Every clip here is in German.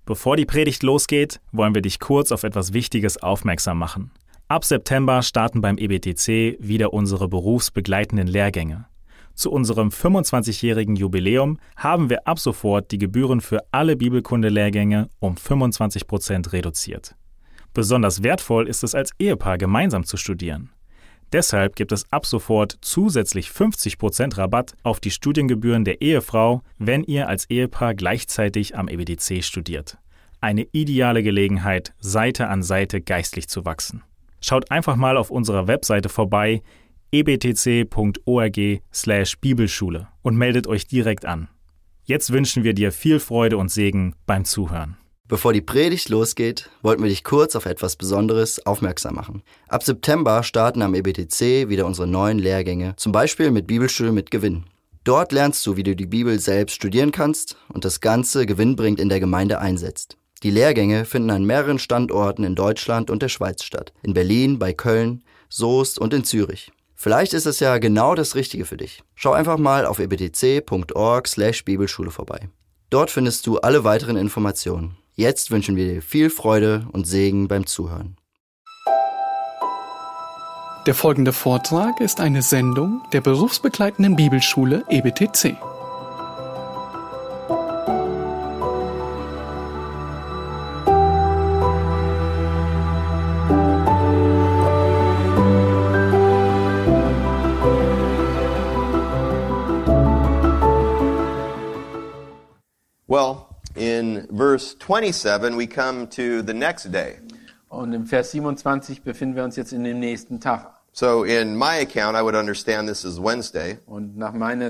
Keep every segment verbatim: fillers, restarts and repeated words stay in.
Bevor die Predigt losgeht, wollen wir dich kurz auf etwas Wichtiges aufmerksam machen. Ab September starten beim E B T C wieder unsere berufsbegleitenden Lehrgänge. Zu unserem fünfundzwanzigjährigen Jubiläum haben wir ab sofort die Gebühren für alle Bibelkunde-Lehrgänge um fünfundzwanzig Prozent reduziert. Besonders wertvoll ist es als Ehepaar gemeinsam zu studieren. Deshalb gibt es ab sofort zusätzlich fünfzig Prozent Rabatt auf die Studiengebühren der Ehefrau, wenn ihr als Ehepaar gleichzeitig am E B T C studiert. Eine ideale Gelegenheit, Seite an Seite geistlich zu wachsen. Schaut einfach mal auf unserer Webseite vorbei, e b t c punkt org slash Bibelschule und meldet euch direkt an. Jetzt wünschen wir dir viel Freude und Segen beim Zuhören. Bevor die Predigt losgeht, wollten wir dich kurz auf etwas Besonderes aufmerksam machen. Ab September starten am E B T C wieder unsere neuen Lehrgänge, zum Beispiel mit Bibelschule mit Gewinn. Dort lernst du, wie du die Bibel selbst studieren kannst und das Ganze gewinnbringend in der Gemeinde einsetzt. Die Lehrgänge finden an mehreren Standorten in Deutschland und der Schweiz statt. In Berlin, bei Köln, Soest und in Zürich. Vielleicht ist es ja genau das Richtige für dich. Schau einfach mal auf e b t c punkt org slash Bibelschule vorbei. Dort findest du alle weiteren Informationen. Jetzt wünschen wir dir viel Freude und Segen beim Zuhören. Der folgende Vortrag ist eine Sendung der berufsbegleitenden Bibelschule E B T C. Well, in verse twenty-seven, we come to the next day. Und im Vers siebenundzwanzig befinden wir uns jetzt in dem nächsten Tag. So in my account, I would understand this is Wednesday. Und nach meiner,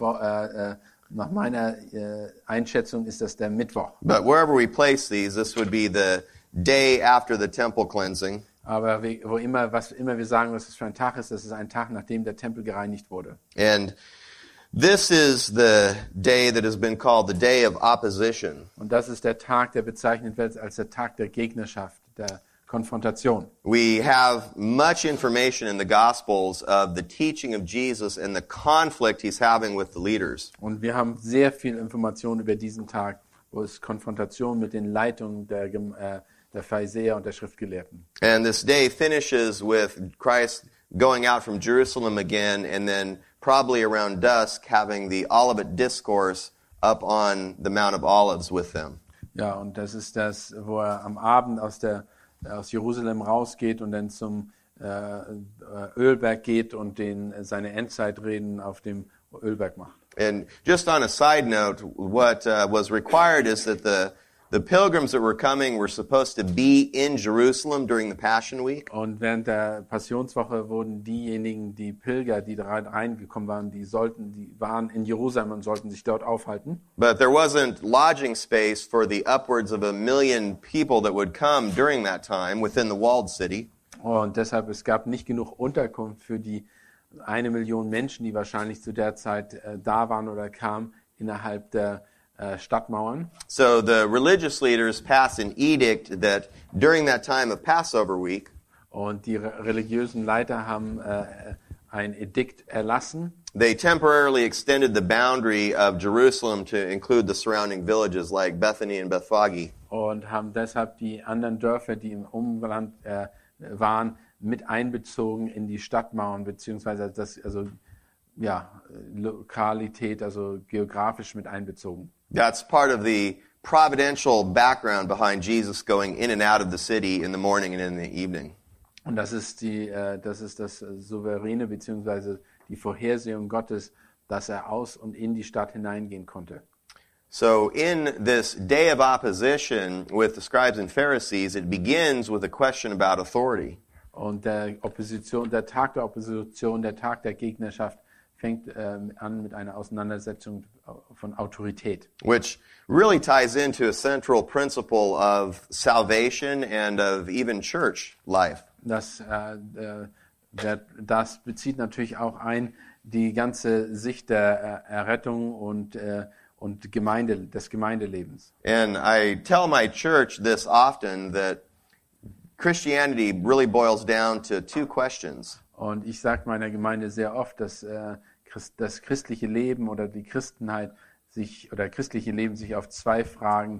äh, äh, nach meiner äh, Einschätzung ist das der Mittwoch. But wherever we place these, this would be the day after the temple cleansing. Aber wie, wo immer, was immer wir sagen, was es für ein Tag ist, das ist ein Tag, nachdem der Tempel gereinigt wurde. And this is the day that has been called the day of opposition. Und das ist der Tag, der bezeichnet wird als der Tag der Gegnerschaft, der Konfrontation. We have much information in the Gospels of the teaching of Jesus and the conflict he's having with the leaders. Und wir haben sehr viel Information über diesen Tag, wo es Konfrontation mit den Leitungen der, äh, der Pharisäer und der Schriftgelehrten. And this day finishes with Christ going out from Jerusalem again and then probably around dusk having the Olivet Discourse up on the Mount of Olives with them. Ja, und das ist das, wo er am Abend aus der aus Jerusalem rausgeht und dann zum äh, Ölberg geht und den seine Endzeitreden auf dem Ölberg macht. And just on a side note, what uh, was required is that the the pilgrims that were coming were supposed to be in Jerusalem during the Passion Week. Und während der Passionswoche wurden diejenigen, die Pilger, die da reingekommen waren, die sollten, die waren in Jerusalem und sollten sich dort aufhalten. But there wasn't lodging space for the upwards of a million people that would come during that time within the walled city. Und deshalb, es gab nicht genug Unterkunft für die eine Million Menschen, die wahrscheinlich zu der Zeit äh, da waren oder kamen innerhalb der Uh, Stadtmauern. So the religious leaders passed an edict that during that time of Passover week, und die re- religiösen Leiter haben uh, ein Edikt erlassen. They temporarily extended the boundary of Jerusalem to include the surrounding villages like Bethany and Bethphage. Und haben deshalb die anderen Dörfer, die im Umland äh, waren, mit einbezogen in die Stadtmauern, beziehungsweise das, also ja, Lokalität, also geografisch mit einbezogen. That's part of the providential background behind Jesus going in and out of the city in the morning and in the evening. Und das ist die, äh, das ist das souveräne beziehungsweise die Vorhersehung Gottes, dass er aus und in die Stadt hineingehen konnte. So in this day of opposition with the scribes and Pharisees, it begins with a question about authority. Und der Opposition, der Tag der Opposition, der Tag der Gegnerschaft fängt ähm, an mit einer Auseinandersetzung von Autorität. Which really ties into a central principle of salvation and of even church life. Das, äh, äh, der, das bezieht natürlich auch ein die ganze Sicht der äh, Errettung und, äh, und Gemeinde, des Gemeindelebens. And I tell my church this often, that Christianity really boils down to two questions. Und ich sage meiner Gemeinde sehr oft, dass äh, Christ, das christliche Leben oder die Christenheit sich oder christliche Leben sich auf zwei Fragen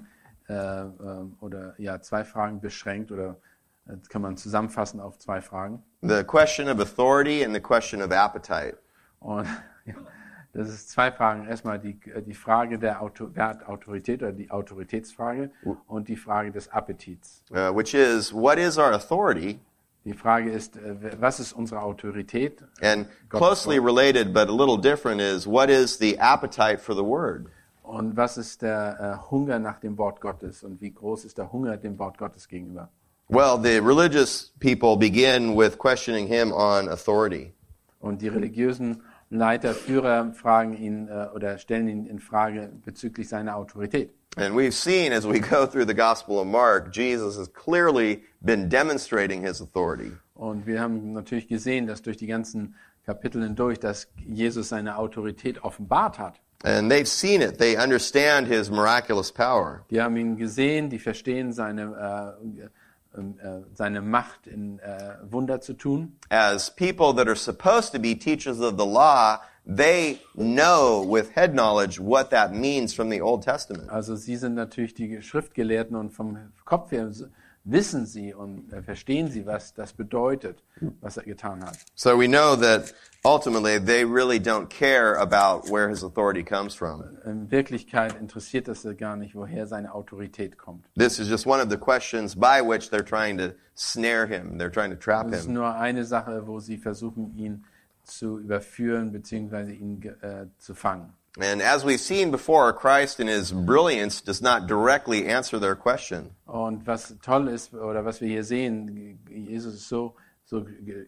äh, äh, oder ja, zwei Fragen beschränkt oder das kann man zusammenfassen auf zwei Fragen. The question of authority and the question of appetite. Und ja, das ist zwei Fragen. Erstmal die, die Frage der, Auto, der Autorität oder die Autoritätsfrage und die Frage des Appetits. Uh, which is, what is our authority? Die Frage ist, was ist unsere Autorität? And closely related but a little different is, what is the appetite for the word? Und was ist der äh, Hunger nach dem Wort Gottes? Und wie groß ist der Hunger dem Wort Gottes gegenüber? Well, the religious people begin with questioning him on authority. Und die religiösen Leiter, Führer fragen ihn äh, oder stellen ihn in Frage bezüglich seiner Autorität. And we've seen as we go through the Gospel of Mark, Jesus has clearly been demonstrating his authority. Und wir haben natürlich gesehen, dass durch die ganzen Kapitel hindurch, dass Jesus seine Autorität offenbart hat. And they've seen it. They understand his miraculous power. Die haben ihn gesehen, die verstehen seine, äh, äh, seine Macht, in äh, Wunder zu tun. As people that are supposed to be teachers of the law, they know with head knowledge what that means from the Old Testament. Also sie sind natürlich die Schriftgelehrten und vom Kopf her wissen sie und äh, verstehen sie, was das bedeutet, was er getan hat. So we know that ultimately they really don't care about where his authority comes from. In Wirklichkeit interessiert es sie gar nicht, woher seine Autorität kommt. This is just one of the questions by which they're trying to snare him. They're trying to trap Das ist him. nur eine Sache, wo sie versuchen, ihn zu überführen bzw. ihn äh, zu fangen. And as we've seen before, Christ in his brilliance does not directly answer their question. Und was toll ist, oder was wir hier sehen, Jesus ist so, so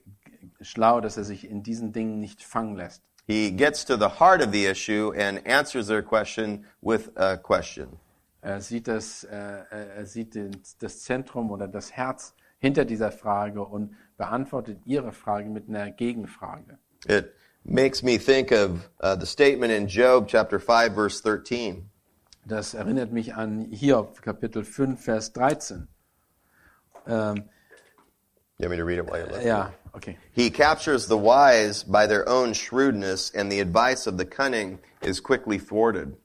schlau, dass er sich in diesen Dingen nicht fangen lässt. He gets to the heart of the issue and answers their question with a question. Er sieht das, äh, er sieht den, das Zentrum oder das Herz hinter dieser Frage und beantwortet ihre Frage mit einer Gegenfrage. It makes me think of uh, the statement in Job chapter five verse thirteen. Das erinnert mich an Hiob, Kapitel fünf, Vers dreizehn. Ähm, You want me to read it while you're looking? ja, okay. He captures the wise by their own shrewdness, and the advice of the cunning is quickly thwarted.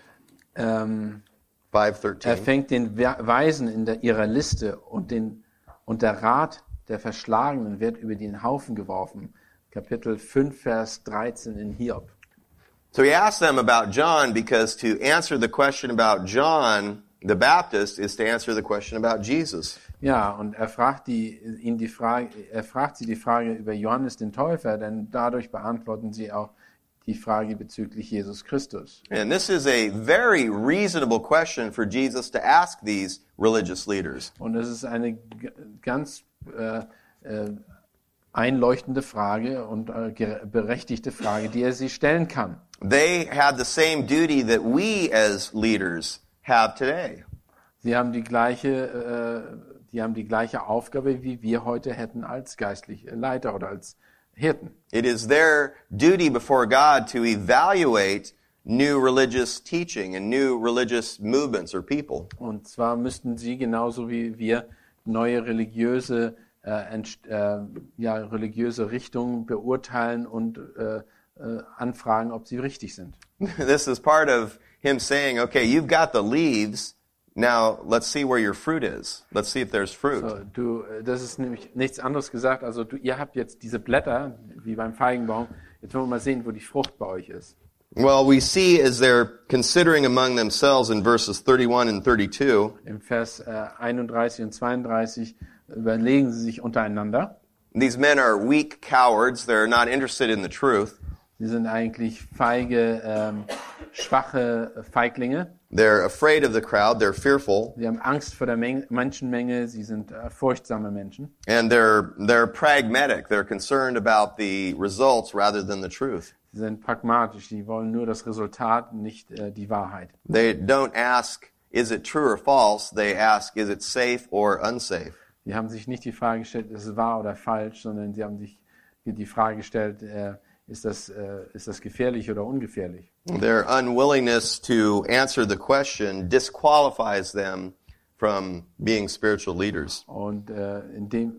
Ähm, five er thirteen. fängt den Weisen in der, ihrer Liste und, den, und der Rat der Verschlagenen wird über den Haufen geworfen. Kapitel fünf, Vers dreizehn in Hiob. So he asks them about John because to answer the question about John the Baptist is to answer the question about Jesus. Ja, und er fragt die, ihn die Frage, er fragt sie die Frage über Johannes den Täufer, denn dadurch beantworten sie auch die Frage bezüglich Jesus Christus. And this is a very reasonable question for Jesus to ask these religious leaders. Und es ist eine g- ganz äh, äh, einleuchtende Frage und äh, gere- berechtigte Frage, die er sie stellen kann. They had the same duty that we as leaders have today. Sie haben die gleiche, äh, die haben die gleiche Aufgabe, wie wir heute hätten als geistliche Leiter oder als Hirten. It is their duty before God to evaluate new religious teaching and new religious movements or people. Und zwar müssten sie genauso wie wir neue religiöse, äh, entst- äh, ja, religiöse Richtungen beurteilen und äh, äh, anfragen, ob sie richtig sind. This is part of him saying, okay, you've got the leaves, now let's see where your fruit is. Let's see if there's fruit. So, du, äh, das ist nämlich nichts anderes gesagt. Also du, ihr habt jetzt diese Blätter, wie beim Feigenbaum. Jetzt wollen wir mal sehen, wo die Frucht bei euch ist. Well, we see as they're considering among themselves in verses thirty-one and thirty-two, Im Vers äh, einunddreißig und zweiunddreißig überlegen sie sich untereinander. these men are weak cowards. They're not interested in the truth. Sie sind eigentlich feige, ähm, schwache Feiglinge. They're afraid of the crowd. They're fearful. Sie haben Angst vor der Menge, Menschenmenge. Sie sind äh, furchtsame Menschen. And they're, they're pragmatic. They're concerned about the results rather than the truth. Sie sind pragmatisch. Sie wollen nur das Resultat, nicht äh, die Wahrheit. They don't ask, is it true or false? They ask, is it safe or unsafe? Sie haben sich nicht die Frage gestellt, ist es wahr oder falsch, sondern sie haben sich die Frage gestellt, äh, ist das, äh, ist das gefährlich oder ungefährlich? Their unwillingness to answer the question disqualifies them from being spiritual leaders. Und äh, indem,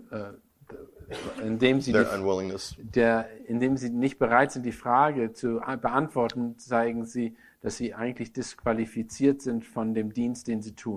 äh, indem, sie Their die, unwillingness. der, indem sie nicht bereit sind, die Frage zu beantworten, zeigen sie, dass sie eigentlich disqualifiziert sind von dem Dienst, den sie tun.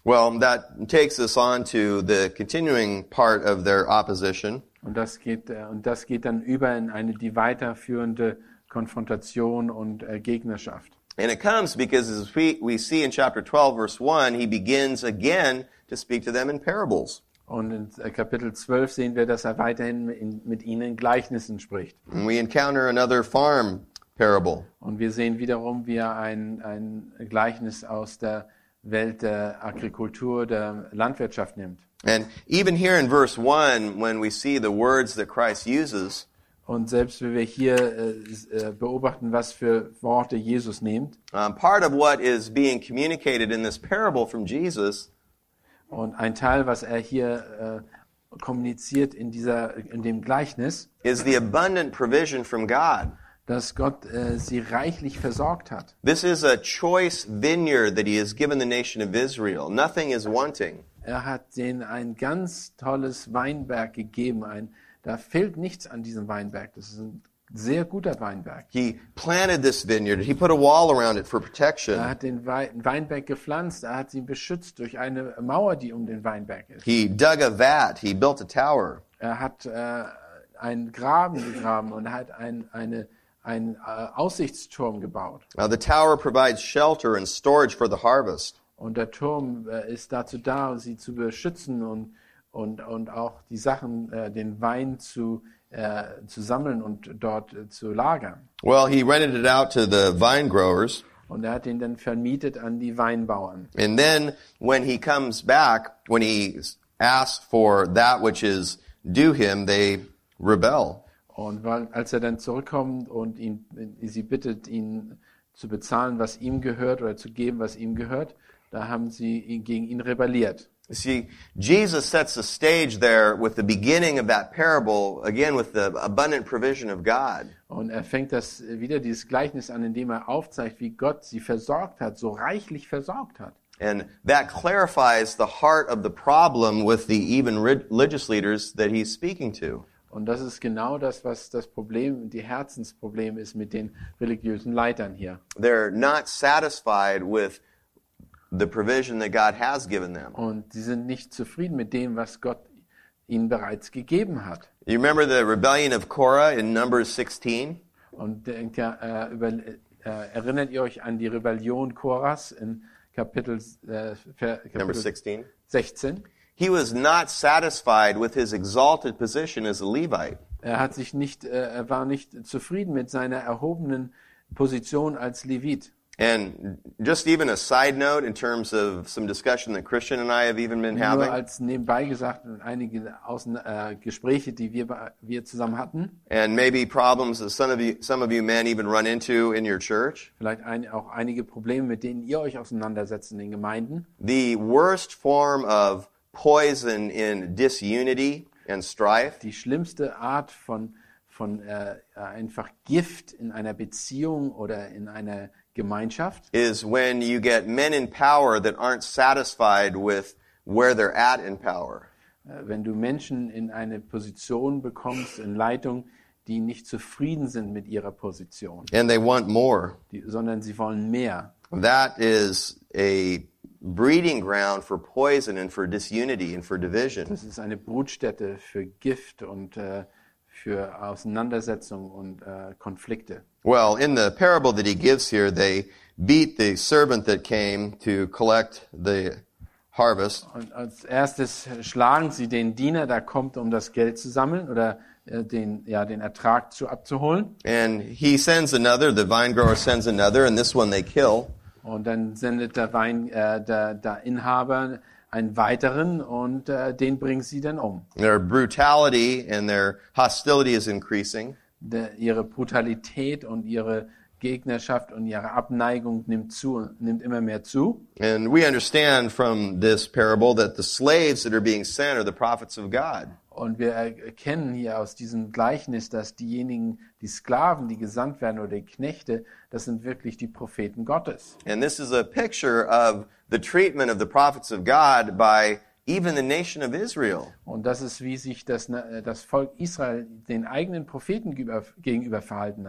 Well, that takes us on to the continuing part of their opposition. Und das geht, äh, und das geht dann über in eine die weiterführende Konfrontation und äh, Gegnerschaft. And it comes because as we, we see in chapter twelve, verse one, he begins again to speak to them in parables. Und in äh, Kapitel zwölf sehen wir, dass er weiterhin in, mit ihnen in Gleichnissen spricht. And we encounter another farm parable. Und wir sehen wiederum, wie er ein, ein Gleichnis aus der Welt der Agrikultur, der Landwirtschaft nimmt. And even here in verse one, when we see the words that Christ uses, Und selbst wenn wir hier äh, beobachten, was für Worte Jesus nimmt, um, part of what is being communicated in this parable from Jesus und ein Teil, was er hier äh, kommuniziert in dieser, in dem Gleichnis, is the abundant provision from God. dass Gott äh, sie reichlich versorgt hat. This is a choice vineyard that he has given the nation of Israel. Nothing is wanting. Er hat denen ein ganz tolles Weinberg gegeben. Ein, da fehlt nichts an diesem Weinberg. Das ist ein sehr guter Weinberg. He planted this vineyard. He put a wall around it for protection. Er hat den Wei- Weinberg gepflanzt. Er hat ihn beschützt durch eine Mauer, die um den Weinberg ist. He dug a vat. He built a tower. Er hat äh, einen Graben gegraben und er hat ein, eine, einen äh, Aussichtsturm gebaut. Now the tower provides shelter and storage for the harvest. Und der Turm äh, ist dazu da, sie zu beschützen und, und, und auch die Sachen, äh, den Wein zu, äh, zu sammeln und dort äh, zu lagern. Well, he rented it out to the vine growers. Und er hat ihn dann vermietet an die Weinbauern. And then when he comes back, when he asks for that which is due him, they rebel. Und weil, als er dann zurückkommt und ihn, sie bittet, ihn zu bezahlen, was ihm gehört, oder zu geben, was ihm gehört, da haben sie ihn, gegen ihn rebelliert. You see, Jesus sets the stage there with the beginning of that parable, again with the abundant provision of God. Und er fängt das wieder, dieses Gleichnis an, indem er aufzeigt, wie Gott sie versorgt hat, so reichlich versorgt hat. And that clarifies the heart of the problem with the even religious leaders that he's speaking to. Und das ist genau das, was das Problem, die Herzensproblem ist mit den religiösen Leitern hier. They're not satisfied with the provision that God has given them. Und sie sind nicht zufrieden mit dem, was Gott ihnen bereits gegeben hat. You remember the rebellion of Korah in Numbers sixteen? Und denkt ja, äh, über, äh, erinnert ihr euch an die Rebellion Koras in Kapitel, äh, Ver, Number Kapitel sixteen. sechzehn? He was not satisfied with his exalted position as a Levite. Er hat sich nicht, äh, er war nicht zufrieden mit seiner erhobenen Position als Levit. And just even a side note in terms of some discussion that Christian and I have even been Nur having. als nebenbei gesagt, einige Außen, äh, Gespräche, die wir, wir zusammen hatten, And maybe problems that some of you, some of you men even run into in your church. vielleicht ein, auch einige Probleme, mit denen ihr euch auseinandersetzt in den Gemeinden. The worst form of poison in disunity and strife Die schlimmste Art von, von äh, einfach Gift in einer Beziehung oder in einer Gemeinschaft is when you get men in power that aren't satisfied with where they're at in power. Äh, wenn du Menschen in eine Position bekommst, in Leitung, die nicht zufrieden sind mit ihrer Position, And they want more. die, sondern sie wollen mehr. That is a breeding ground for poison and for disunity and for division. Das ist eine Brutstätte für Gift und äh, für Auseinandersetzung und äh, Konflikte. Well, in the parable that he gives here, they beat the servant that came to collect the harvest. Und als erstes schlagen sie den Diener, der kommt, um das Geld zu sammeln oder äh, den, ja, den Ertrag zu, abzuholen. And he sends another, the vine grower sends another, and this one they kill. Und dann sendet der Wein, äh, der, der Inhaber einen weiteren und äh, den bringen sie dann um. Their brutality and their hostility is increasing. Der, ihre Brutalität und ihre Gegnerschaft und ihre Abneigung nimmt zu, nimmt immer mehr zu. And we understand from this parable that the slaves that are being sent are the prophets of God. Und wir erkennen hier aus diesem Gleichnis, dass diejenigen, die Sklaven, die gesandt werden oder die Knechte, das sind wirklich die Propheten Gottes. And this is a picture of the treatment of the prophets of God by even the nation of Israel. Und das ist, wie sich das, das Volk Israel den eigenen Propheten gegenüber verhalten hat.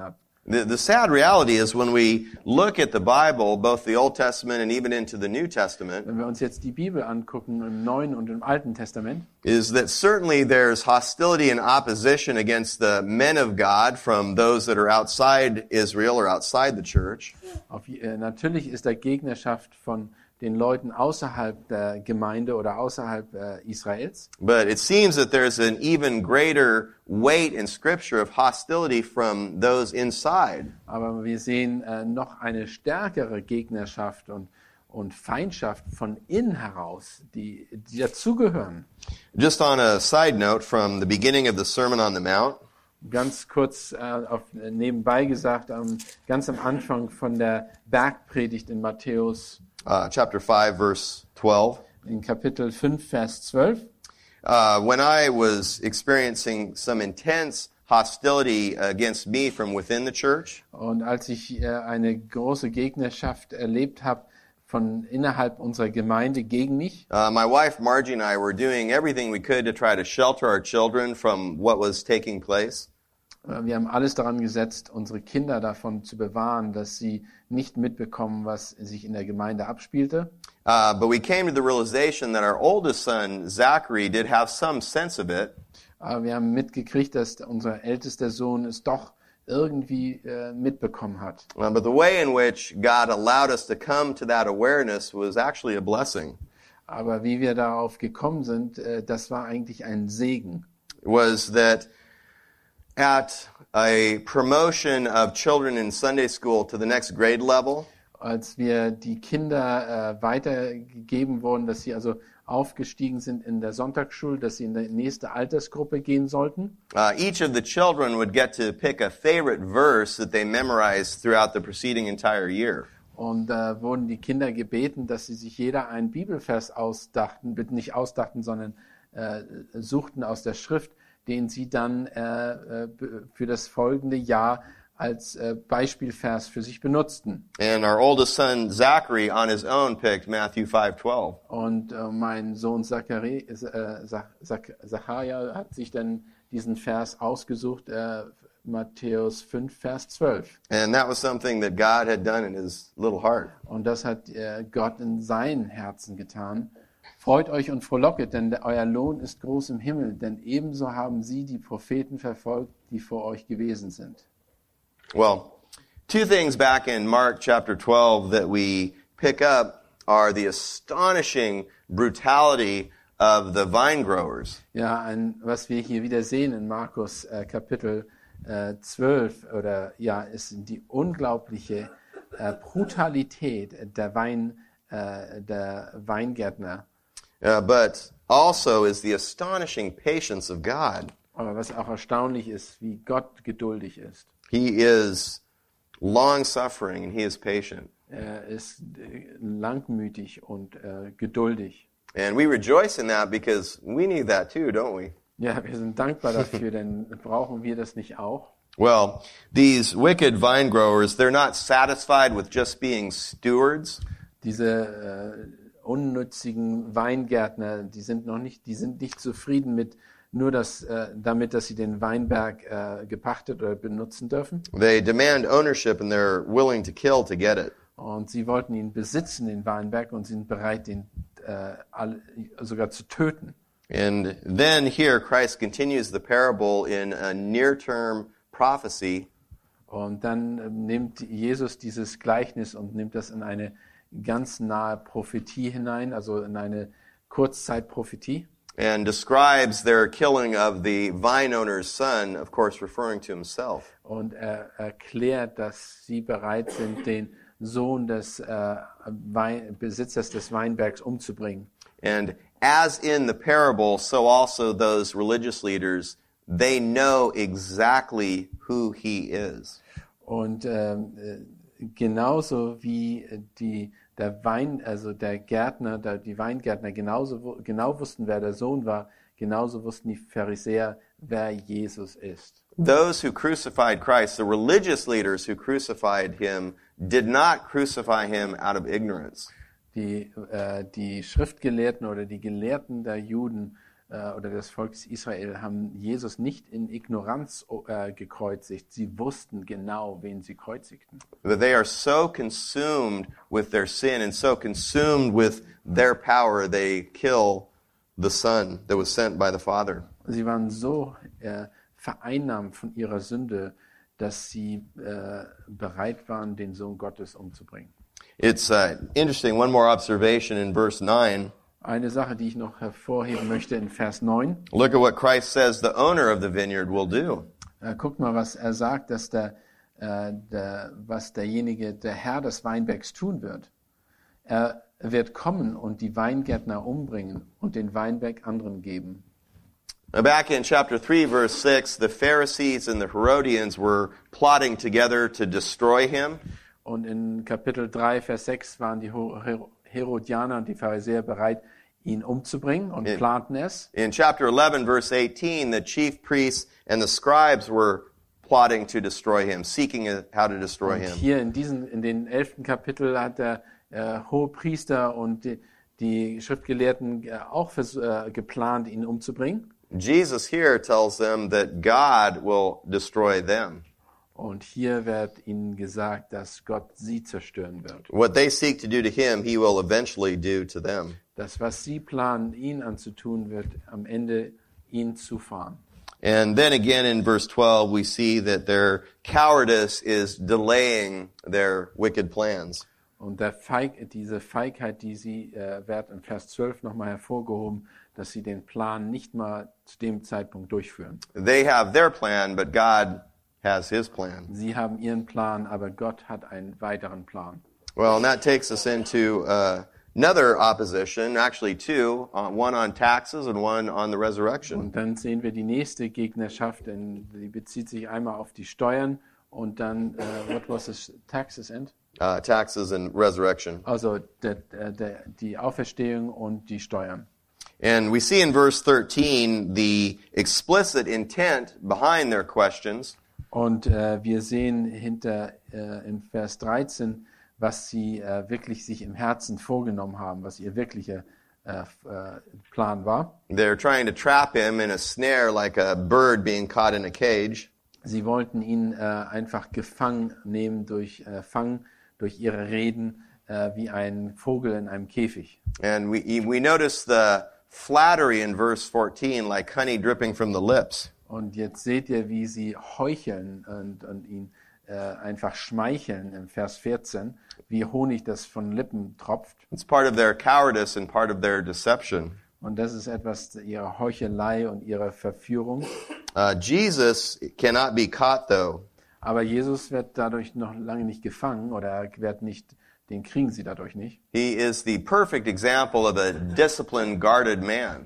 The, the sad reality is when we look at the Bible, both the Old Testament and even into the New Testament, Wenn wir uns jetzt die Bibel angucken, im Neuen und im Alten Testament, is that certainly there's hostility and opposition against the men of God from those that are outside Israel or outside the church. auf, äh, natürlich ist da Gegnerschaft von den Leuten außerhalb der Gemeinde oder außerhalb äh, Israels. But it seems that there's an even greater weight in Scripture of hostility from those inside. Aber wir sehen äh, noch eine stärkere Gegnerschaft und, und Feindschaft von innen heraus, die, die dazugehören. Just on a side note from the beginning of the Sermon on the Mount, Ganz kurz äh, auf, äh, nebenbei gesagt, ähm, ganz am Anfang von der Bergpredigt in Matthäus uh, chapter five, verse twelve, in Kapitel fünf, Vers zwölf. uh, when I was experiencing some intense hostility against me from within the church, Und als ich äh, eine große Gegnerschaft erlebt habe von innerhalb unserer Gemeinde gegen mich, uh, my wife Margie and I were doing everything we could to try to shelter our children from what was taking place. äh, wir haben alles daran gesetzt, unsere Kinder davon zu bewahren, dass sie nicht mitbekommen, was sich in der Gemeinde abspielte. Uh, but we came to the realization that our oldest son, Zachary, did have some sense of it. Aber wir haben mitgekriegt, dass unser ältester Sohn es doch irgendwie äh, mitbekommen hat. Uh, but the way in which God allowed us to come to that awareness was actually a blessing. Aber wie wir darauf gekommen sind, äh, das war eigentlich ein Segen. Was that at a promotion of children in Sunday school to the next grade level, Als wir die Kinder äh, weitergegeben wurden, dass sie also aufgestiegen sind in der Sonntagsschule, dass sie in die nächste Altersgruppe gehen sollten. uh, each of the children would get to pick a favorite verse that they memorized throughout the preceding entire year. Und da äh, wurden die Kinder gebeten, dass sie sich jeder einen Bibelvers ausdachten, bitte nicht ausdachten, sondern äh, suchten aus der Schrift, den sie dann äh, äh, für das folgende Jahr als äh, Beispielvers für sich benutzten. And our oldest son, Zachary, on his own picked Matthew five twelve. Und äh, mein Sohn Zachari, äh, Zach, Zach, Zacharia hat sich dann diesen Vers ausgesucht, äh, Matthäus fünf, Vers zwölf. And that was something that God had done in his little heart. Und das hat äh, Gott in seinem Herzen getan. Freut euch und frohlocket, denn der, euer Lohn ist groß im Himmel, denn ebenso haben sie die Propheten verfolgt, die vor euch gewesen sind. Well, two things back in Mark chapter twelve that we pick up are the astonishing brutality of the vine growers. Ja, ein, was wir hier wieder sehen in Markus äh, Kapitel äh, zwölf, oder ja, ist die unglaubliche äh, Brutalität der Wein, äh, der Weingärtner. Uh, but also is the astonishing patience of God. Aber was auch erstaunlich ist, wie Gott geduldig ist. He is long-suffering and he is patient. Er ist äh, langmütig und äh, geduldig. And we rejoice in that because we need that too, don't we? Ja, wir sind dankbar dafür, denn brauchen wir das nicht auch? Well, these wicked vine growers, they're not satisfied with just being stewards. Diese äh, unnützigen Weingärtner, die sind noch nicht, die sind nicht zufrieden mit nur das, äh, damit, dass sie den Weinberg äh, gepachtet oder benutzen dürfen. They demand ownership and they're willing to kill to get it. Und sie wollten ihn besitzen, den Weinberg, und sind bereit, ihn äh, all, sogar zu töten. And then here Christ continues the parable in a near-term prophecy. Und dann äh, nimmt Jesus dieses Gleichnis und nimmt das in eine ganz nahe Prophetie hinein, also in eine Kurzzeitprophetie. And describes their killing of the vine owner's son, of course referring to himself. Und er erklärt, dass sie bereit sind, den Sohn des äh, Wein, Besitzers des Weinbergs umzubringen. And as in the parable, so also those religious leaders, they know exactly who he is. Und ähm, äh, genauso wie die der Wein, also der Gärtner, der, die Weingärtner genauso genau wussten, wer der Sohn war, genauso wussten die Pharisäer, wer Jesus ist. Those who crucified Christ, the religious leaders who crucified him, did not crucify him out of ignorance. Die, äh, die Schriftgelehrten oder die Gelehrten der Juden äh, oder das Volk Israel haben Jesus nicht in Ignoranz äh, gekreuzigt. Sie wussten genau, wen sie kreuzigten. But they are so consumed with their sin and so consumed with their power, they kill the Son that was sent by the Father. Sie waren so äh, vereinnahmt von ihrer Sünde, dass sie äh, bereit waren, den Sohn Gottes umzubringen. It's uh, interesting, one more observation in verse nine. Eine Sache, die ich noch hervorheben möchte in Vers neun. Look at what Christ says the owner of the vineyard will do. Äh, guckt mal, was er sagt, dass der, äh, der, was derjenige, der Herr des Weinbergs tun wird. Er wird kommen und die Weingärtner umbringen und den Weinberg anderen geben. Now back in chapter three, verse six, the Pharisees and the Herodians were plotting together to destroy him. Und in Kapitel drei, Vers sechs waren die Herodianer und die Pharisäer bereit, ihn umzubringen und In- planten es. In chapter eleven, verse eighteen, the chief priests and the scribes were plotting to destroy him, seeking how to destroy Und him. hier in diesen, in den elften Kapitel hat der äh, Hohepriester und die, die Schriftgelehrten äh, auch vers- äh, geplant, ihn umzubringen. Jesus here tells them that God will destroy them. Und hier wird ihnen gesagt, dass Gott sie zerstören wird. What they seek to do to him, he will eventually do to them. Das, was sie planen, ihn anzutun, wird am Ende ihn zufahren. And then again in verse twelve, we see that their cowardice is delaying their wicked plans. Und der Feig, diese Feigheit, die sie, äh, wird in Vers zwölf nochmal hervorgehoben, dass sie den Plan nicht mal zu dem Zeitpunkt durchführen. They have their plan, but God has his plan. Sie haben ihren Plan, aber Gott hat einen weiteren Plan. Well, and that takes us into uh, another opposition, actually two, uh, one on taxes and one on the resurrection. Und dann sehen wir die nächste Gegnerschaft, denn die bezieht sich einmal auf die Steuern und dann, äh, what was this, taxes and? Uh, taxes and resurrection. Also der, der, der, die Auferstehung und die Steuern. And we see in verse thirteen the explicit intent behind their questions. Und äh, wir sehen hinter äh, in Vers dreizehn, was sie äh, wirklich sich im Herzen vorgenommen haben, was ihr wirklicher äh, äh, Plan war. They're trying to trap him in a snare like a bird being caught in a cage. Sie wollten ihn äh, einfach gefangen nehmen durch äh, fangen durch ihre Reden äh, wie ein Vogel in einem Käfig. And we we notice the flattery in verse fourteen, like honey dripping from the lips. Und jetzt seht ihr, wie sie heucheln und, und ihn äh, einfach schmeicheln im Vers vierzehn, wie Honig, das von Lippen tropft. It's part of their cowardice and part of their deception. Und das ist etwas ihrer Heuchelei und ihrer Verführung. Uh, Jesus cannot be caught, though. Aber Jesus wird dadurch noch lange nicht gefangen oder er wird nicht, den kriegen sie dadurch nicht. He is the perfect example of a disciplined, guarded man.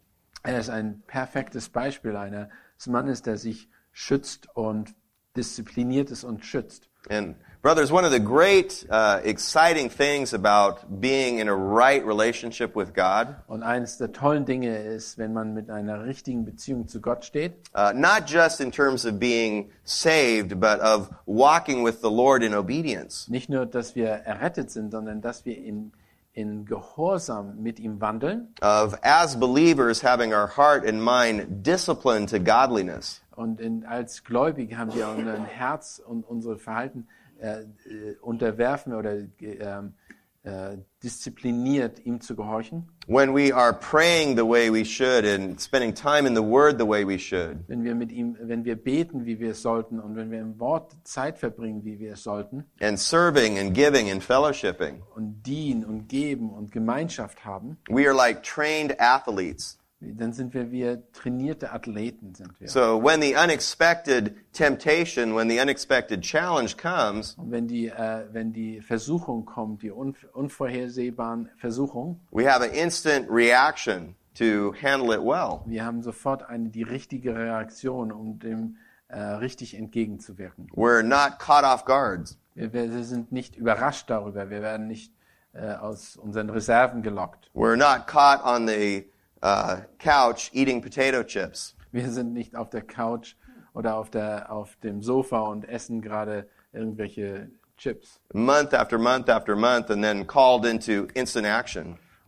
Er ist ein perfektes Beispiel eines Mannes, der sich schützt und diszipliniert ist und schützt. And brothers, one of the great, uh, exciting things about being in a right relationship with God, Und eines der tollen Dinge ist, wenn man mit einer richtigen Beziehung zu Gott steht, uh, not just in terms of being saved, but of walking with the Lord in obedience. nicht nur, dass wir errettet sind, sondern dass wir in, in Gehorsam mit ihm wandeln Of, as believers, having our heart and mind disciplined to godliness. und in, als Gläubige haben wir unser Herz und unser Verhalten äh, äh, unterwerfen oder äh, äh, diszipliniert, ihm zu gehorchen. When we are praying the way we should and spending time in the Word the way we should. Wenn wir mit ihm, wenn wir beten, wie wir es sollten und wenn wir im Wort Zeit verbringen, wie wir es sollten And serving and giving and fellowshipping. und dienen und geben und Gemeinschaft haben, We are like trained athletes. dann sind wir wie trainierte Athleten, sind wir. So when the unexpected temptation, when the unexpected challenge comes, Und wenn die, äh, wenn die Versuchung kommt, die un unvorhersehbaren Versuchung, we have an instant reaction to handle it well. wir haben sofort eine die richtige Reaktion, um dem äh, richtig entgegenzuwirken. We're not caught off guard. Wir, wir sind nicht überrascht darüber, wir werden nicht äh, aus unseren Reserven gelockt. We're not caught on the uh, couch eating potato chips. Wir sind nicht auf der Couch oder auf, der, auf dem Sofa und essen gerade irgendwelche Chips. Month after month after month and then called into instant action.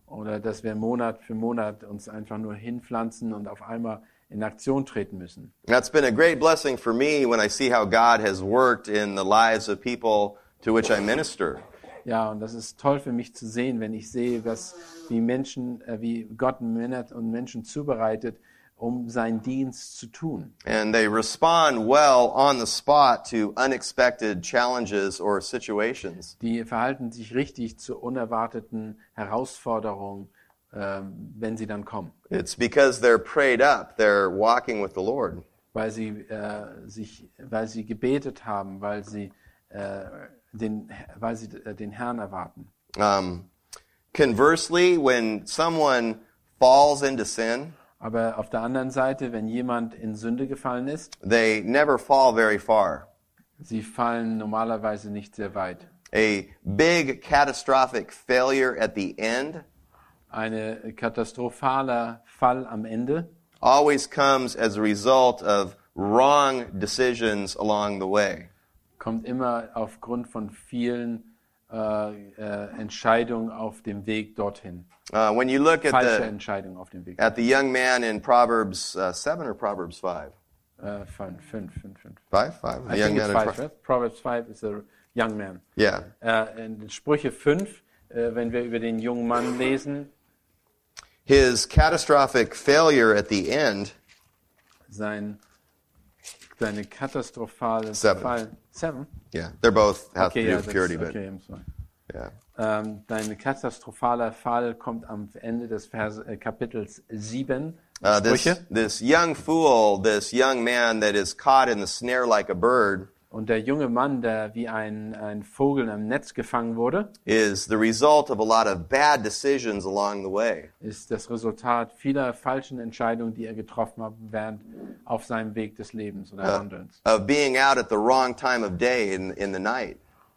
Oder dass wir Monat für Monat uns einfach nur hinpflanzen und auf einmal in Aktion treten müssen. That's been a great blessing for me when I see how God has worked in the lives of people to which I minister. Ja, und das ist toll für mich zu sehen, wenn ich sehe, was, wie Menschen, äh, wie Gott Männer und Menschen zubereitet, um seinen Dienst zu tun. And they respond well on the spot to unexpected challenges or situations. Die verhalten sich richtig zu unerwarteten Herausforderungen, äh, wenn sie dann kommen. It's because they're prayed up, they're walking with the Lord. Weil sie, äh, sich, weil sie gebetet haben, weil sie, äh, den, weil sie äh, den Herrn erwarten. Um, conversely, when someone falls into sin, Aber auf der anderen Seite, wenn jemand in Sünde gefallen ist, they never fall very far. sie fallen normalerweise nicht sehr weit. A big catastrophic failure at the end Ein katastrophaler Fall am Ende always comes as a result of wrong decisions along the way. kommt immer aufgrund von vielen äh, äh, Entscheidungen auf dem Weg dorthin. Uh, when you look at Falsche the Entscheidungen auf dem Weg. at the young man in Proverbs uh, seven or Proverbs five, Äh, fünf, fünf, fünf, fünf. five, five. The I young think man it's in five, Pro- right? Proverbs five is a young man. yeah. Äh, in Sprüche fünf, äh, wenn wir über den jungen Mann lesen, His catastrophic failure at the end sein, seine katastrophale Seven. Fall. Seven? Yeah, they're both have Okay, to do ja, with sechs, purity, but okay, I'm sorry. yeah. Ähm, dein katastrophaler Fall kommt am Ende des Vers, äh, Kapitels sieben. Uh, this Sprüche. this young fool, this young man that is caught in the snare like a bird, Und der junge Mann, der wie ein, ein Vogel im Netz gefangen wurde, is the result of a lot of bad decisions along the way. ist das Resultat vieler falschen Entscheidungen, die er getroffen hat während auf seinem Weg des Lebens oder Uh, Handelns. of being out at the wrong time of day in in the night.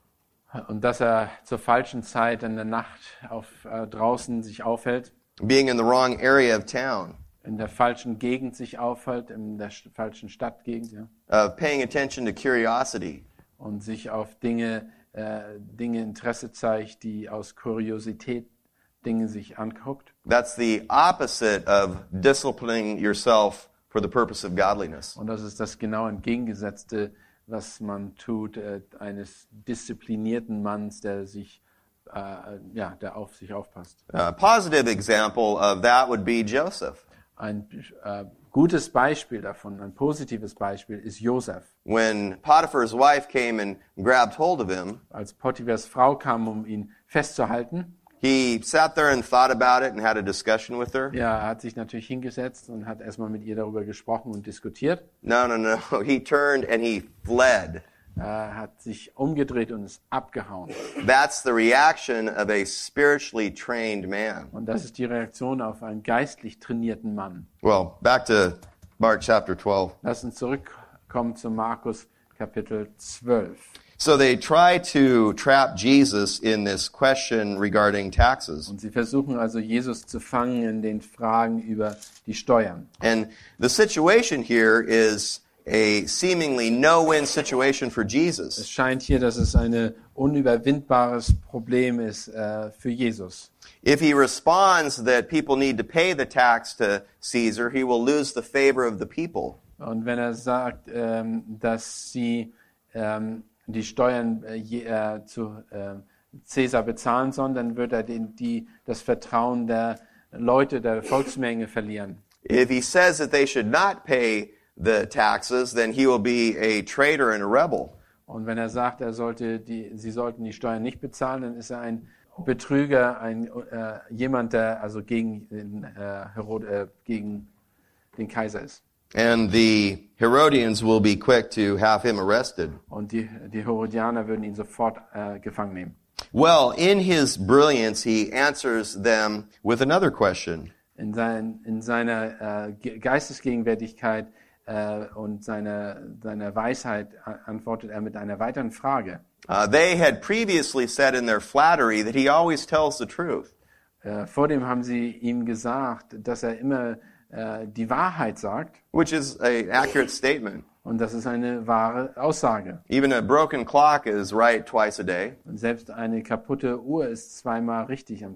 Und dass er zur falschen Zeit in der Nacht auf, äh, draußen sich aufhält, Being in the wrong area of town. in der falschen Gegend sich aufhält, in der sch- falschen Stadtgegend, ja, Of paying attention to curiosity. und sich auf Dinge, äh, Dinge Interesse zeigt, die aus Kuriosität Dinge sich anguckt. That's the opposite of disciplining yourself for the purpose of godliness. Und das ist das genau entgegengesetzte, was man tut, äh, eines disziplinierten Manns, der sich, äh, ja, der auf sich aufpasst. A positive example of that would be Joseph. Ein äh, gutes Beispiel davon, ein positives Beispiel ist Josef. When Potiphar's wife came and grabbed hold of him, Als Potiphars Frau kam, um ihn festzuhalten, he sat there and thought about it and had a discussion with her. ja, er hat sich natürlich hingesetzt und hat erstmal mit ihr darüber gesprochen und diskutiert. No, no, no. He turned and he fled. Er hat sich umgedreht und ist abgehauen. That's the reaction of a spiritually trained man. Und das ist die Reaktion auf einen geistlich trainierten Mann. Well, back to Mark chapter twelve. Lass uns zurückkommen zu Markus Kapitel zwölf. So they try to trap Jesus in this question regarding taxes. Und sie versuchen also Jesus zu fangen in den Fragen über die Steuern. And the situation here is a seemingly no-win situation for Es Jesus. scheint hier, dass es ein unüberwindbares Problem ist äh, für Jesus. If he responds that people need to pay the tax to Caesar, he will lose the favor of the people. Und wenn er sagt, ähm, dass sie ähm, die Steuern äh, je, äh, zu äh, Caesar bezahlen sollen, dann wird er den, die, das Vertrauen der Leute, der Volksmenge verlieren. If he says that they should not pay the taxes, then he will be a traitor and a rebel. Und wenn er sagt, er sollte die, sie sollten die Steuern nicht bezahlen, dann ist er ein Betrüger, ein äh, jemand, der also gegen den, äh, Herod, äh, gegen den Kaiser ist. And the Herodians will be quick to have him arrested. Und die, die Herodianer würden ihn sofort äh, gefangen nehmen. Well, in his brilliance, he answers them with another question. In, sein, in seiner äh, Ge- Geistesgegenwärtigkeit äh, und seiner, seiner Weisheit a- antwortet er mit einer weiteren Frage. Uh, they had previously said in their flattery that he always tells the truth. Äh, vor dem haben sie ihm gesagt, dass er immer äh, die Wahrheit sagt. Which is an accurate statement. Und das ist eine wahre Aussage. Even a broken clock is right twice a day. Und selbst eine kaputte Uhr ist zweimal richtig am Tag.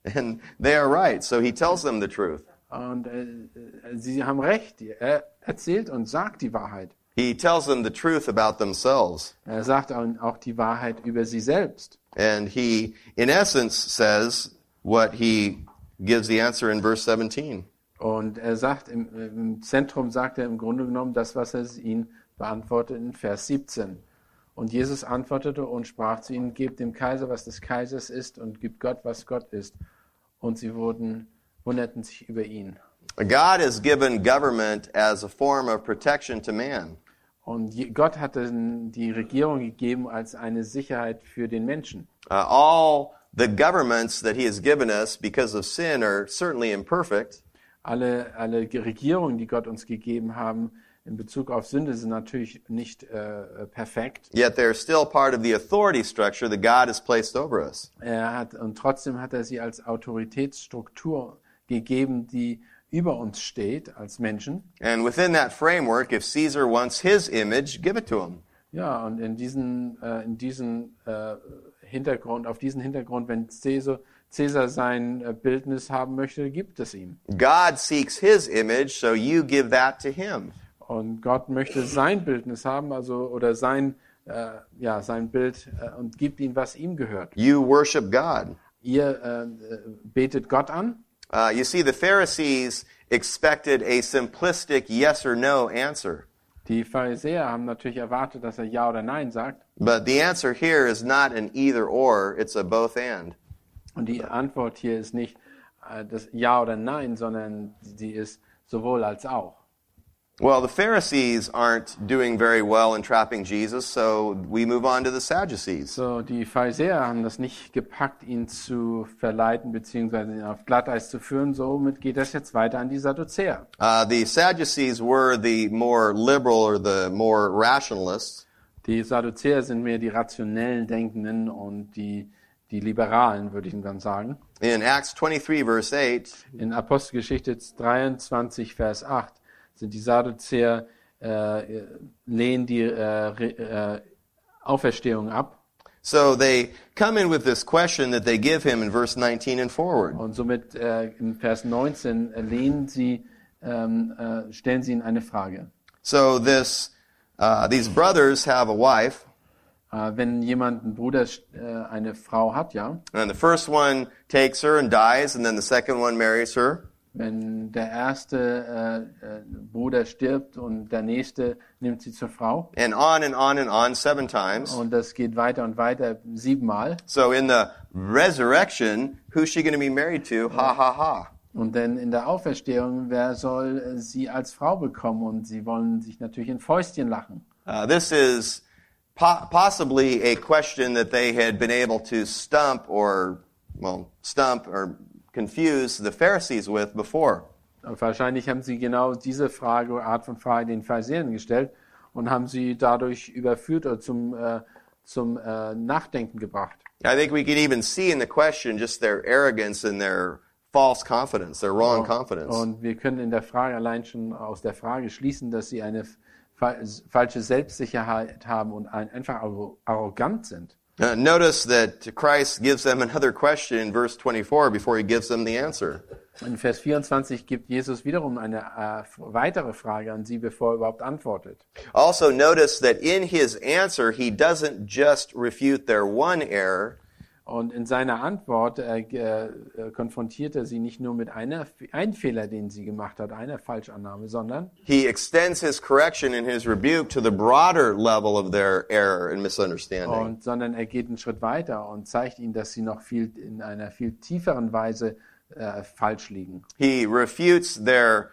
And they are right, so he tells them the truth. Und äh, sie haben recht. Er erzählt und sagt die Wahrheit. He tells them the truth about themselves. Er sagt auch die Wahrheit über sie selbst. And he, in essence, says what he gives the answer in verse seventeen. Und er sagt, im, im Zentrum sagt er im Grunde genommen das, was er ihnen beantwortet in Vers siebzehn. Und Jesus antwortete und sprach zu ihnen, gebt dem Kaiser, was des Kaisers ist, und gebt Gott, was Gott ist. Und sie wurden, wunderten sich über ihn. God has given government as a form of protection to man. Und Gott hat die Regierung gegeben als eine Sicherheit für den Menschen. Uh, all the governments that he has given us because of sin are certainly imperfect. Alle, alle Regierungen, die Gott uns gegeben haben, in Bezug auf Sünde, sind natürlich nicht äh, perfekt. Yet they're still part of the authority structure that God has placed over us. Er hat, und trotzdem hat er sie als Autoritätsstruktur gegeben, die über uns steht als Menschen. And within that framework, if Caesar wants his image, give it to him. Ja, und in diesen, äh, in diesen äh, Hintergrund, auf diesen Hintergrund, wenn Caesar, Caesar sein äh, Bildnis haben möchte, gibt es ihm. God seeks his image, so you give that to him. Und Gott möchte sein Bildnis haben, also oder sein, äh, ja, sein Bild äh, und gibt ihm, was ihm gehört. You worship God. Ihr äh, betet Gott an. Uh, you see, the Pharisees expected a simplistic yes or no answer. Die Pharisäer haben natürlich erwartet, dass er Ja oder Nein sagt. But the answer here is not an either or, it's a both and. Und die Antwort hier ist nicht äh, das Ja oder Nein, sondern die ist sowohl als auch. Well, the Pharisees aren't doing very well in trapping Jesus, so we move on to the Sadducees. So, die Pharisäer haben das nicht gepackt, ihn zu verleiten bzw. ihn auf Glatteis zu führen. Somit geht das jetzt weiter an die Sadduzäer. Uh, the Sadducees were the more liberal or the more rationalists. Die Sadduzäer sind mehr die rationellen Denkenden und die, die Liberalen, würde ich dann sagen. In Acts twenty-three, verse eight, In Apostelgeschichte dreiundzwanzig, Vers acht, sind die Sadduzäer, äh, lehnen die äh, äh, Auferstehung ab. so they come in with this question that they give him in verse nineteen and forward. Und somit äh, in Vers neunzehn äh, lehnen sie, ähm, äh, stellen sie ihnen eine Frage. So this, uh, these brothers have a wife, Äh, wenn jemand, ein Bruder, äh, eine Frau hat, ja, and the first one takes her and dies, and then the second one marries her. wenn der erste äh, äh, Bruder stirbt und der nächste nimmt sie zur Frau, And on and on and on seven times. und das geht weiter und weiter siebenmal. So in the resurrection, who's she going to be married to? Ha ha ha. Und dann in der Auferstehung, wer soll äh, sie als Frau bekommen? Und sie wollen sich natürlich in Fäustchen lachen. Uh, this is po- possibly a question that they had been able to stump or, well, stump or confuse the Pharisees with before. Und wahrscheinlich haben sie genau diese Frage, Art von Frage den Pharisäern gestellt und haben sie dadurch überführt oder zum, äh, zum äh, Nachdenken gebracht. I think we can even see in the question just their arrogance and their false confidence, their wrong confidence. Und wir können in der Frage allein schon aus der Frage schließen, dass sie eine fa- falsche Selbstsicherheit haben und ein, einfach arro- arrogant sind. Uh, notice that Christ gives them another question in verse twenty-four before he gives them the answer. In Vers vierundzwanzig gibt Jesus wiederum eine äh, weitere Frage an sie, bevor er überhaupt antwortet. Also notice that in his answer, he doesn't just refute their one error, Und in seiner Antwort äh, äh, konfrontiert er sie nicht nur mit einer, einem Fehler, den sie gemacht hat, einer Falschannahme, sondern he extends his correction and his rebuke to the broader level of their error and misunderstanding. und sondern er geht einen Schritt weiter und zeigt ihnen, dass sie noch viel in einer viel tieferen Weise äh, falsch liegen. He refutes their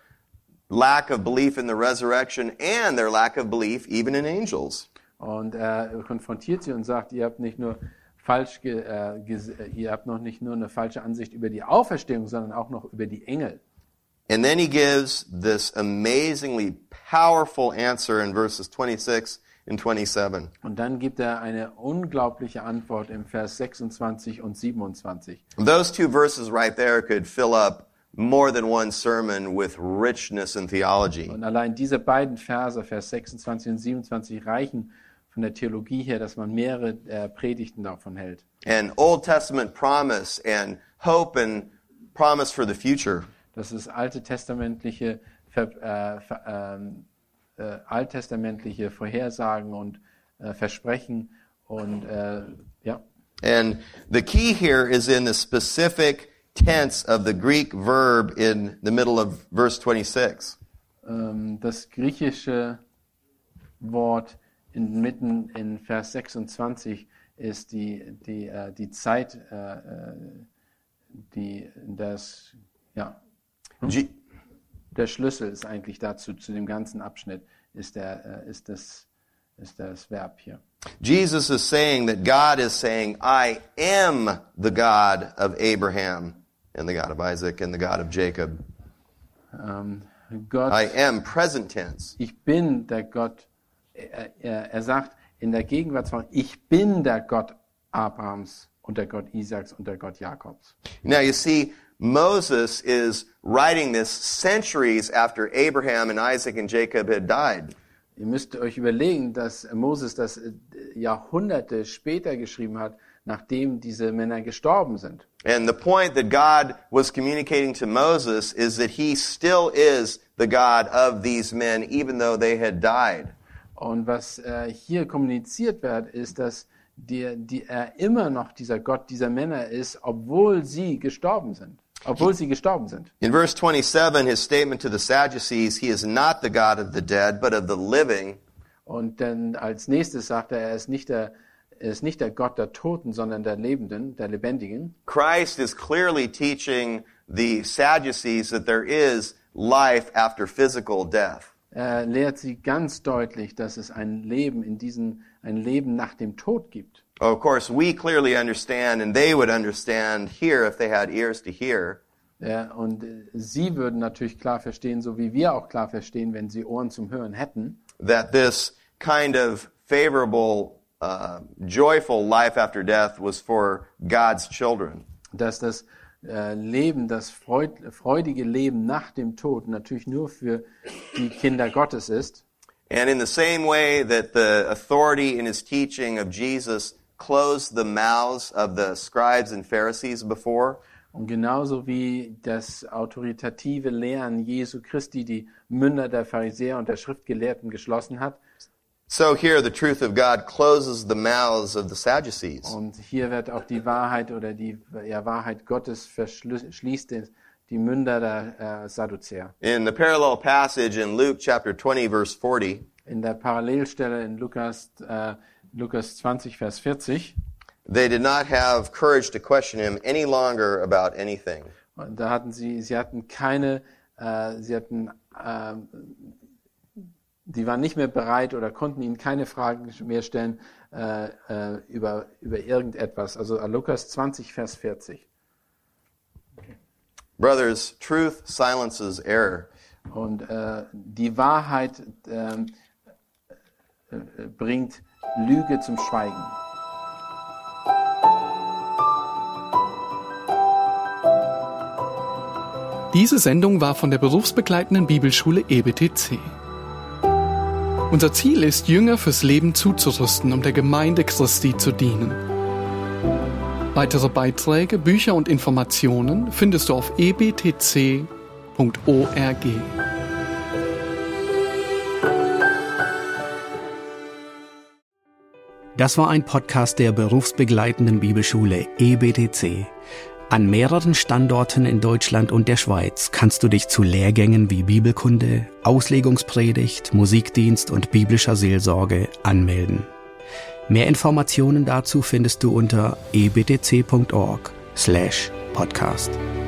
lack of belief in the resurrection and their lack of belief even in angels. Und er konfrontiert sie und sagt, ihr habt nicht nur falsch, ge, äh, ges, äh, ihr habt noch nicht nur eine falsche Ansicht über die Auferstehung, sondern auch noch über die Engel. And then he gives this amazingly powerful answer in verses twenty-six and twenty-seven. Und dann gibt er eine unglaubliche Antwort im Vers sechsundzwanzig und siebenundzwanzig. Those two verses right there could fill up more than one sermon with richness and theology. Und allein diese beiden Verse, Vers sechsundzwanzig und siebenundzwanzig, reichen von der Theologie her, dass man mehrere äh, Predigten davon hält. And Old Testament promise and hope and promise for the future. Das ist alte testamentliche, Ver, äh, ver, äh, äh, alttestamentliche Vorhersagen und äh, Versprechen und äh, ja. And the key here is in the specific tense of the Greek verb in the middle of verse twenty-six. Ähm, das griechische Wort inmitten in Vers sechsundzwanzig ist die die äh, die Zeit, äh, die das ja G- der Schlüssel ist eigentlich dazu zu dem ganzen Abschnitt ist der äh, ist das ist das Verb hier. Jesus is saying that God is saying, I am the God of Abraham and the God of Isaac and the God of Jacob. Ähm, Gott, I am, present tense. ich bin der Gott. Er, er, er sagt in der Gegenwartsform, ich bin der Gott Abrahams und der Gott Isaaks und der Gott Jakobs. Now you see, Moses is writing this centuries after Abraham and Isaac and Jacob had died. Ihr müsst euch überlegen, dass Moses das Jahrhunderte später geschrieben hat, nachdem diese Männer gestorben sind. And the point that God was communicating to Moses is that he still is the God of these men, even though they had died. Und was äh, hier kommuniziert wird, ist, dass die, die, er immer noch dieser Gott dieser Männer ist, obwohl sie gestorben sind. Obwohl sie gestorben sind. In verse twenty-seven, his statement to the Sadducees, he is not the God of the dead, but of the living. Und dann als nächstes sagt er, er ist nicht der, er ist nicht der Gott der Toten, sondern der Lebenden, der Lebendigen. Christ is clearly teaching the Sadducees that there is life after physical death. Er lehrt sie ganz deutlich, dass es ein Leben in diesen, ein Leben nach dem Tod gibt. Of course, we clearly understand, and they would understand here if they had ears to hear. Ja, und äh, sie würden natürlich klar verstehen, so wie wir auch klar verstehen, wenn sie Ohren zum Hören hätten, That this kind of favorable, uh, joyful life after death was for God's children. dass das äh, Leben, das freud, freudige Leben nach dem Tod natürlich nur für die Kinder Gottes ist. And in the same way that the authority in his teaching of Jesus closed the mouths of the scribes and Pharisees before, Und genauso wie das autoritative Lehren Jesu Christi die Münder der Pharisäer und der Schriftgelehrten geschlossen hat, so here the truth of God closes the mouths of the Sadducees. und hier wird auch die Wahrheit oder die ja, Wahrheit Gottes verschließt die Münder der äh, Sadduzäer. In the parallel passage in Luke chapter twenty, verse forty, In der Parallelstelle in Lukas, äh, Lukas zwanzig, Vers vierzig, they did not have courage to question him any longer about anything. und da hatten sie, sie hatten keine, äh, sie hatten, äh, die waren nicht mehr bereit oder konnten ihnen keine Fragen mehr stellen äh, äh, über, über irgendetwas. Also Lukas zwanzig, Vers vierzig. Brothers, truth silences error. Und äh, die Wahrheit äh, äh, bringt Lüge zum Schweigen. Diese Sendung war von der berufsbegleitenden Bibelschule E B T C. Unser Ziel ist, Jünger fürs Leben zuzurüsten, um der Gemeinde Christi zu dienen. Weitere Beiträge, Bücher und Informationen findest du auf e b t c punkt org. Das war ein Podcast der berufsbegleitenden Bibelschule E B T C. An mehreren Standorten in Deutschland und der Schweiz kannst du dich zu Lehrgängen wie Bibelkunde, Auslegungspredigt, Musikdienst und biblischer Seelsorge anmelden. Mehr Informationen dazu findest du unter e b t c punkt org slash podcast.